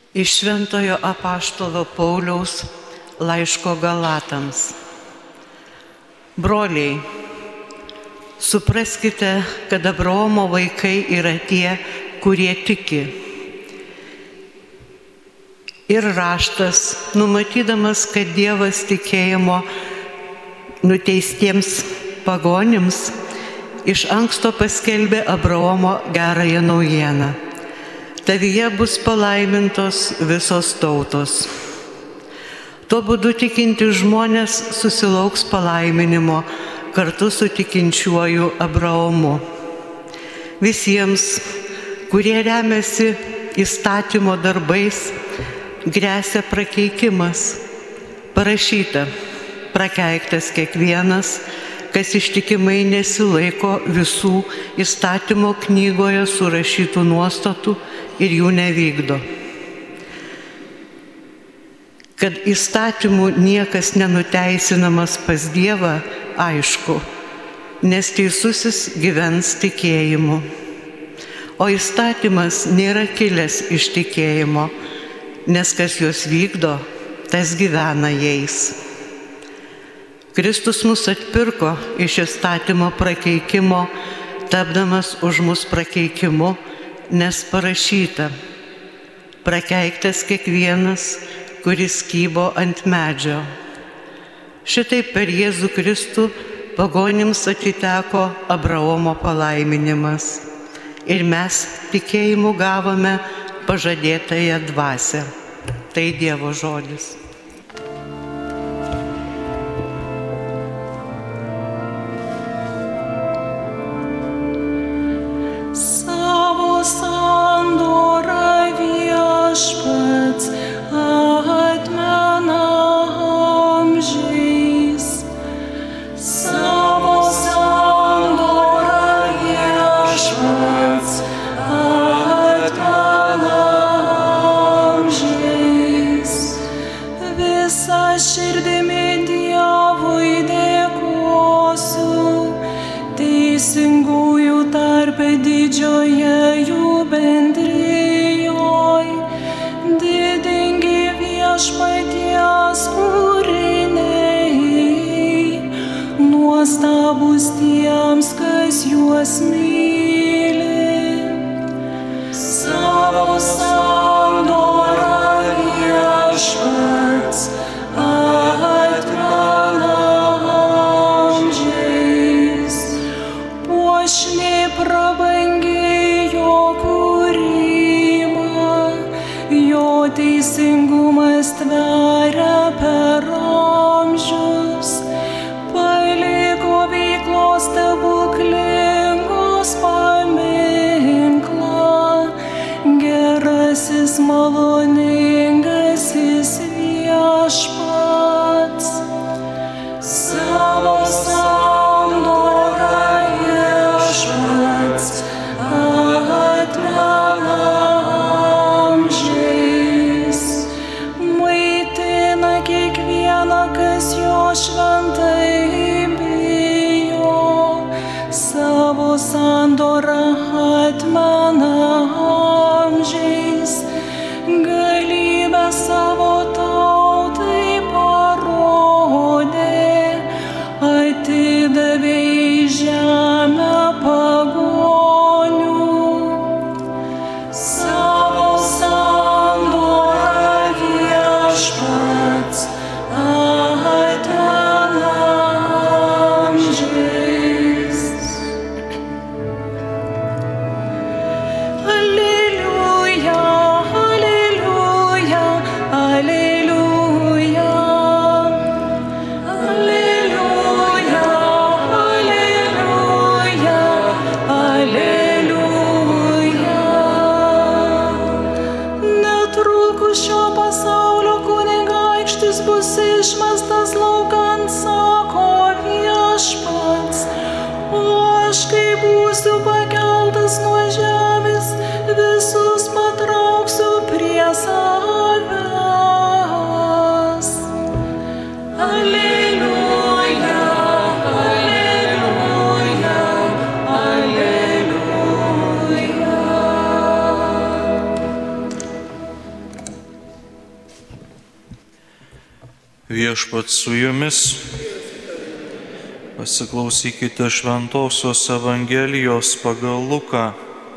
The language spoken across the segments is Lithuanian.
Iš Šventojo apaštalo Pauliaus laiško Galatams. Broliai, supraskite, kad Abraomo vaikai yra tie, kurie tiki. Ir raštas, numatydamas, kad Dievas tikėjimo nuteistiems pagonims, iš anksto paskelbė Abraomo gerąją naujieną. Tavyje bus palaimintos visos tautos. Tuo būdu tikinti žmonės susilauks palaiminimo kartu su tikinčiuoju Abraomu. Visiems, kurie remiasi įstatymo darbais, gresia prakeikimas. Parašyta, prakeiktas kiekvienas, kas ištikimai nesilaiko visų įstatymo knygoje surašytų nuostatų ir jų nevykdo. Kad įstatymų niekas nenuteisinamas pas Dievą, aišku, nes teisusis gyvens tikėjimu. O įstatymas nėra kilęs iš tikėjimo, nes kas juos vykdo, tas gyvena jais. Kristus mus atpirko iš įstatymo prakeikimo, tapdamas už mus prakeikimu, nes parašyta, prakeiktas kiekvienas, kuris kybo ant medžio. Šitaip per Jėzų Kristų pagonims atiteko Abraomo palaiminimas ir mes tikėjimu gavome pažadėtąją dvasią. Tai Dievo žodis. Nuostabus tiems, kas juos myli. Savo sandorą viešpats atmena amžiais. Puošniai prabangiai jo kūrimą, jo teisingumas tveria per amžius. Stebuklingos paminklą, gerasis maloningasis viešpats. Savo sandorą viešpats atmena amžiais. Maitina kiekvieną, kas jo šventai savo sandorą atmena amžiais, galybę savo tautai parodė, atidavė į žemę pagonių. Savo sandorą viešpats atmena amžiais. Viešpats su jumis. Pasiklausykite Šventosios Evangelijos pagal Luką.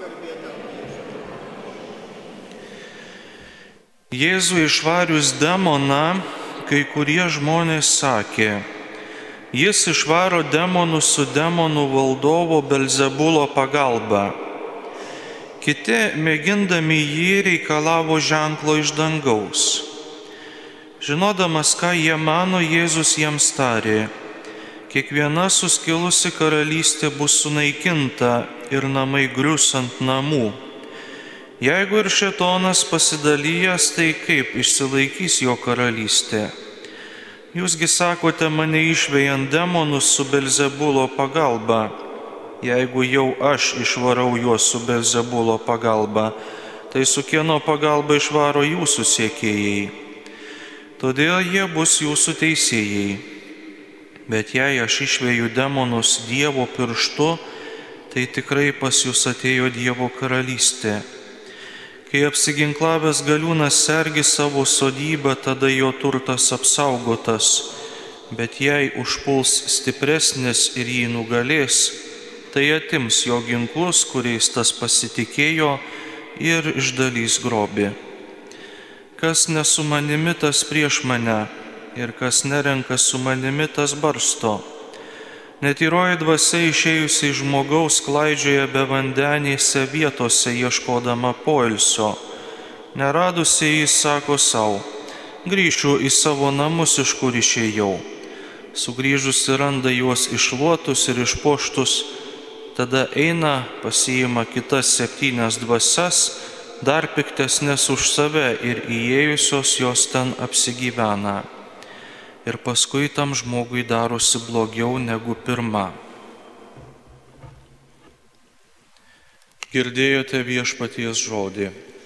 Jėzui išvarius demoną, kai kurie žmonės sakė: jis išvaro demonus su demonų valdovo Belzebulo pagalba. Kiti, mėgindami jį, reikalavo ženklo iš dangaus. Žinodamas, ką jie mano, Jėzus jiems tarė: kiekviena suskilusi karalystė bus sunaikinta ir namai grius ant namų. Jeigu ir šėtonas pasidalijęs, tai kaip išsilaikys jo karalystė? Jūsgi sakote mane išvejant demonus su Belzebulo pagalba. Jeigu jau aš išvarau juos su Belzebulo pagalba, tai su kieno pagalba išvaro jūsų sekėjai? Todėl jie bus jūsų teisėjai. Bet jei aš išveju demonus Dievo pirštu, tai tikrai pas jūs atėjo Dievo karalystė. Kai apsiginklavęs galiūnas sergi savo sodybą, tada jo turtas apsaugotas. Bet jei užpuls stipresnis ir jį nugalės, tai atims jo ginklus, kuriais tas pasitikėjo, ir išdalys grobį. Kas ne su manimi, tas prieš mane, ir kas nerenka su manimi, tas barsto. Netyroji dvasia išėjusi iš žmogaus klaidžioja be vandenėse vietose ieškodama poilsio. Neradusi jis sako sau: grįšiu į savo namus, iš kur išėjau. Sugrįžusi randa juos iššluotus ir išpuoštus, tada eina, pasiima kitas 7 dvasias, dar piktesnės už save, ir įėjusios jos ten apsigyvena. Ir paskui tam žmogui darosi blogiau negu pirma. Girdėjote Viešpaties žodį.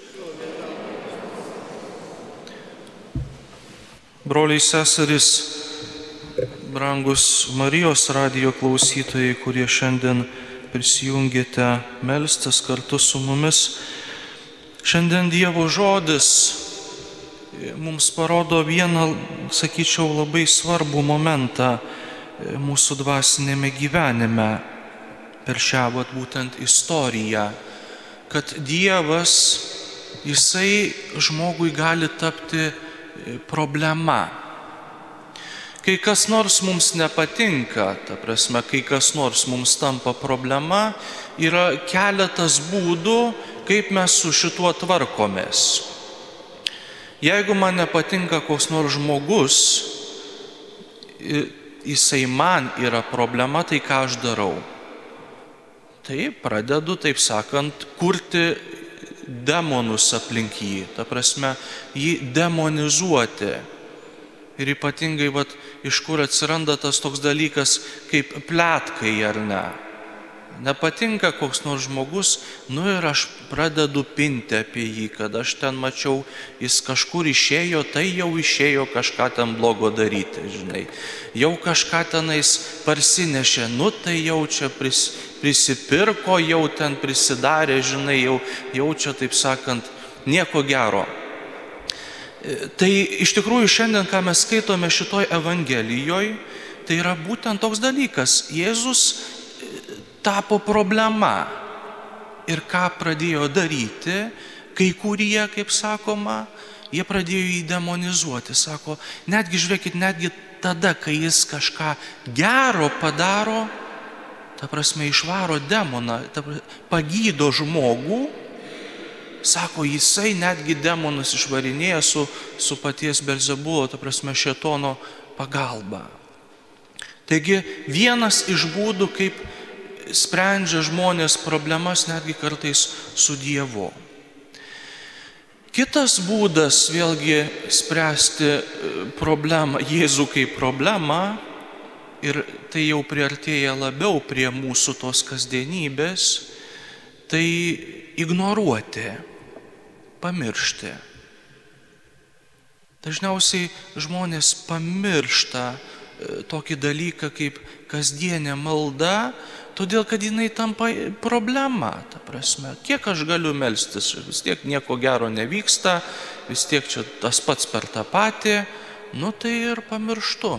Broliai, seserys, brangus Marijos radijo klausytojai, kurie šiandien prisijungėte melstis kartu su mumis, šiandien Dievo žodis mums parodo vieną, sakyčiau, labai svarbų momentą mūsų dvasinėme gyvenime per šią būtent istoriją, kad Dievas, jisai žmogui gali tapti problema. Kai kas nors mums nepatinka, ta prasme, kai kas nors mums tampa problema, yra keletas būdų, kaip mes su šituo tvarkomės. Jeigu man nepatinka koks nors žmogus, jisai man yra problema, tai ką aš darau? Tai pradedu, taip sakant, kurti demonus aplink jį, ta prasme, jį demonizuoti. Ir ypatingai, iš kur atsiranda tas toks dalykas kaip pletkai, ar ne? Nepatinka koks nors žmogus, ir aš pradedu pinti apie jį, kad aš ten mačiau, jis kažkur išėjo, tai jau išėjo kažką ten blogo daryti, žinai. Jau kažką tenais parsinešė, tai jau čia prisipirko, jau ten prisidarė, žinai, jau čia, taip sakant, nieko gero. Tai iš tikrųjų šiandien, ką mes skaitome šitoj Evangelijoje, tai yra būtent toks dalykas. Jėzus tapo problema. Ir ką pradėjo daryti, kai kurie, kaip sakoma, jie pradėjo jį demonizuoti. Sako, netgi žiūrėkit, netgi tada, kai jis kažką gero padaro, ta prasme, išvaro demoną, pagydo žmogų, sako, jisai netgi demonus išvarinėja su paties Belzebulo, ta prasme, šėtono pagalba. Taigi, vienas iš būdų, kaip sprendžia žmonės problemas, netgi kartais su Dievu. Kitas būdas vėlgi spręsti problemą, Jėzų kaip problemą, ir tai jau priartėja labiau prie mūsų tos kasdienybės, tai ignoruoti, pamiršti. Dažniausiai žmonės pamiršta tokį dalyką kaip kasdienė malda, todėl kad jinai tampa problema, ta prasme. Kiek aš galiu melstis, vis tiek nieko gero nevyksta, vis tiek čia tas pats per tą patį, tai ir pamirštu.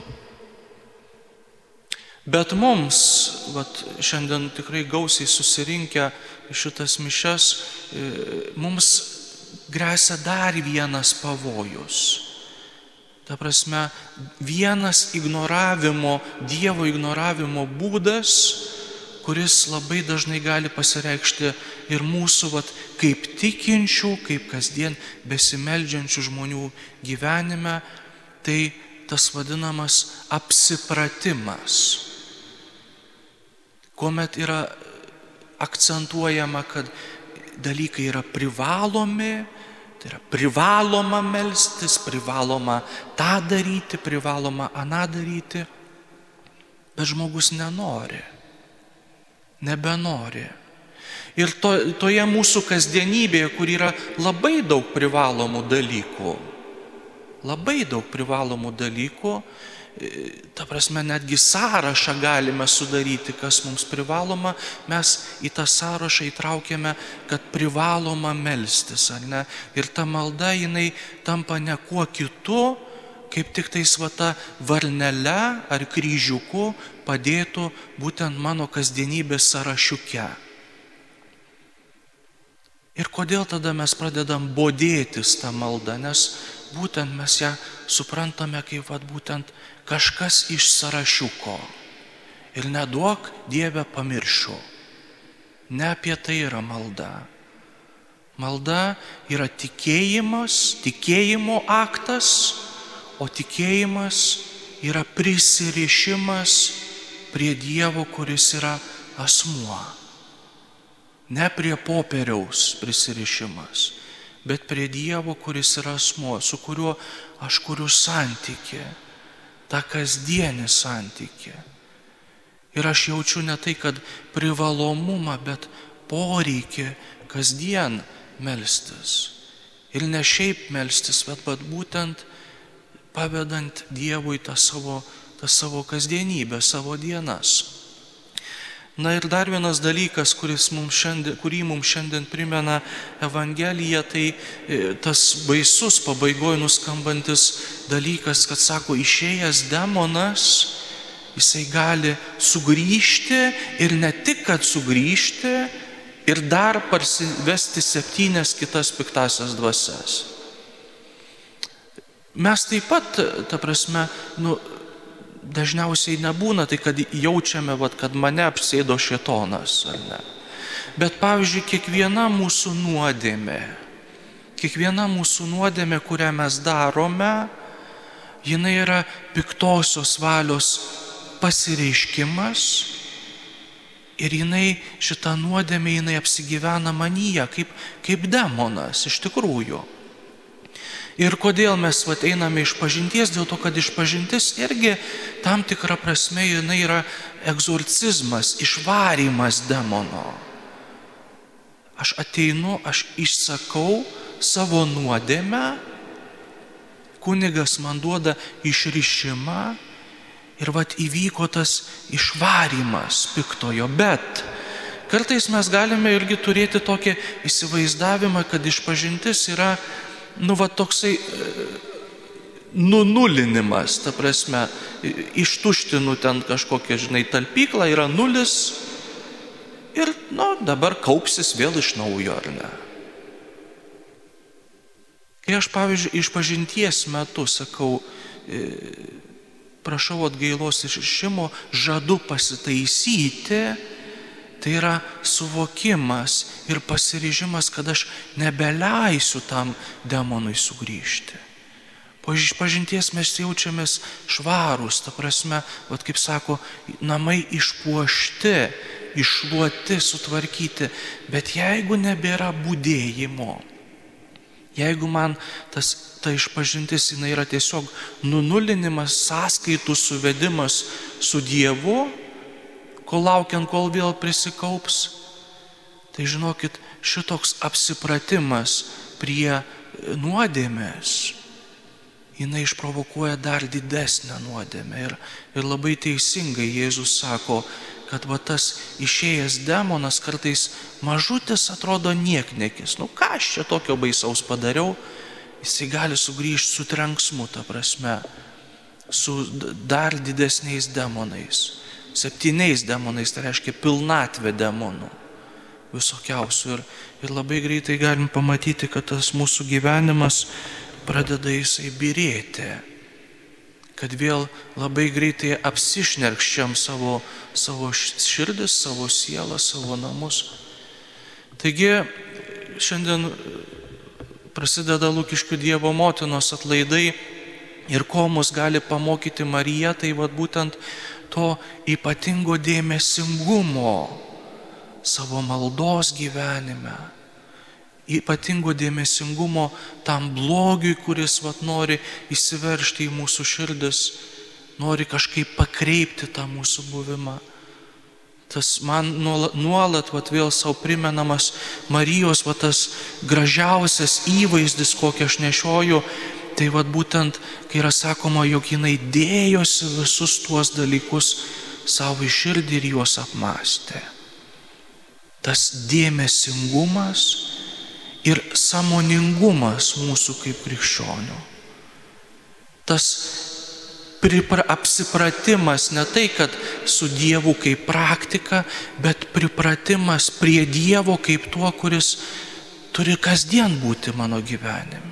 Bet mums, šiandien tikrai gausiai susirinkę šitas mišias, mums gresia dar vienas pavojus. Ta prasme, vienas Dievo ignoravimo būdas, kuris labai dažnai gali pasireikšti ir mūsų kaip tikinčių, kaip kasdien besimeldžiančių žmonių gyvenime, tai tas vadinamas apsipratimas, kuomet yra akcentuojama, kad dalykai yra privalomi, tai yra privaloma melstis, privaloma tą daryti, privaloma aną daryti, bet žmogus nebenori. Ir toje mūsų kasdienybėje, kur yra labai daug privalomų dalykų, ta prasme, netgi sąrašą galime sudaryti, kas mums privaloma, mes į tą sąrašą įtraukiame, kad privaloma melstis, ar ne? Ir ta malda, jinai tampa ne kuo kitu, kaip tik tais ta varnele ar kryžiuku padėtų būtent mano kasdienybės sąrašiuke. Ir kodėl tada mes pradedam bodėtis tą maldą, nes būtent mes ją suprantame kaip būtent kažkas iš sąrašiuko. Ir neduok Dieve pamiršiu. Ne apie tai yra malda. Malda yra tikėjimo aktas, o tikėjimas yra prisirišimas prie Dievo, kuris yra asmuo. Ne prie popieriaus prisirišimas, bet prie Dievo, kuris yra asmuo, su kuriuo aš kuriu santykį, tą kasdienį santykį. Ir aš jaučiu ne tai, kad privalomumą, bet poreikį kasdien melstis. Ir ne šiaip melstis, bet būtent pavedant Dievui tą savo kasdienybę, savo dienas. Na ir dar vienas dalykas, kurį mums šiandien primena Evangelija, tai tas baisus pabaigoje nuskambantis dalykas, kad sako, išėjęs demonas, jisai gali sugrįžti ir ne tik, kad sugrįžti, ir dar parsivesti 7 kitas piktasias dvasias. Mes taip pat, ta prasme, dažniausiai nebūna tai, kad jaučiame, kad mane apsėdo šėtonas, ar ne. Bet pavyzdžiui, kiekviena mūsų nuodėmė, kurią mes darome, jinai yra piktosios valios pasireiškimas ir šita nuodėmė, apsigyvena manyje kaip demonas iš tikrųjų. Ir kodėl mes einame išpažinties? Dėl to, kad išpažintis irgi tam tikrą prasme jinai yra egzorcizmas, išvarymas demono. Aš ateinu, aš išsakau savo nuodėmę, kunigas man duoda išrišimą ir įvyko tas išvarymas piktojo. Bet kartais mes galime irgi turėti tokį įsivaizdavimą, kad išpažintis yra toksai nunulinimas, ta prasme, ištuštinu ten kažkokią, talpyklą, yra nulis ir, dabar kaupsis vėl iš naujo, ar ne? Kai aš, pavyzdžiui, išpažinties metu sakau, prašau atgailos išrišimo, žadu pasitaisyti, tai yra suvokimas ir pasiryžimas, kad aš nebeleisiu tam demonui sugrįžti. Po išpažinties mes jaučiamės švarūs, ta prasme, kaip sako, namai išpuošti, iššluoti, sutvarkyti, bet jeigu nebėra budėjimo, jeigu man ta išpažintis jinai yra tiesiog nunulinimas, sąskaitų suvedimas su Dievu, kol laukiant, kol vėl prisikaups, tai žinokit, šitoks apsipratimas prie nuodėmės, jinai išprovokuoja dar didesnę nuodėmę. Ir labai teisingai Jėzus sako, kad tas išėjęs demonas kartais mažutis atrodo niekniekis. Ką aš čia tokio baisaus padariau? jisai gali sugrįžti su trenksmu, ta prasme, su dar didesniais demonais. 7 demonais, tai reiškia pilnatvė demonų visokiausių. Ir labai greitai galim pamatyti, kad tas mūsų gyvenimas pradeda jisai byrėti. Kad vėl labai greitai apsišnerkščiam savo širdis, savo sielą, savo namus. Taigi, šiandien prasideda Lukiškių Dievo motinos atlaidai ir ko mus gali pamokyti Marija, tai būtent to ypatingo dėmesingumo savo maldos gyvenime, ypatingo dėmesingumo tam blogiui, kuris nori įsiveržti į mūsų širdis, nori kažkaip pakreipti tą mūsų buvimą. Tas man nuolat vėl savo primenamas Marijos tas gražiausias įvaizdis, kokį aš nešioju, tai būtent, kai yra sakoma, jog jinai dėjosi visus tuos dalykus savo į širdį ir juos apmąstė. Tas dėmesingumas ir sąmoningumas mūsų kaip krikščionių. Tas apsipratimas ne tai, kad su Dievu kaip praktika, bet pripratimas prie Dievo kaip tuo, kuris turi kasdien būti mano gyvenime.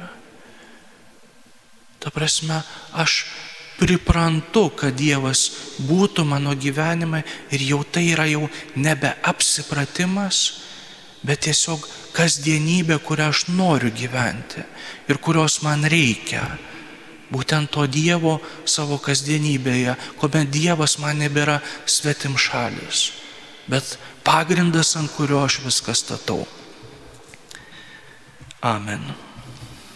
Ta prasme, aš priprantu, kad Dievas būtų mano gyvenime ir jau tai yra jau nebe apsipratimas, bet tiesiog kasdienybė, kurią aš noriu gyventi ir kurios man reikia. Būtent to Dievo savo kasdienybėje, kuomet Dievas man nebėra svetimšalis, bet pagrindas, ant kurio aš viską statau. Amen.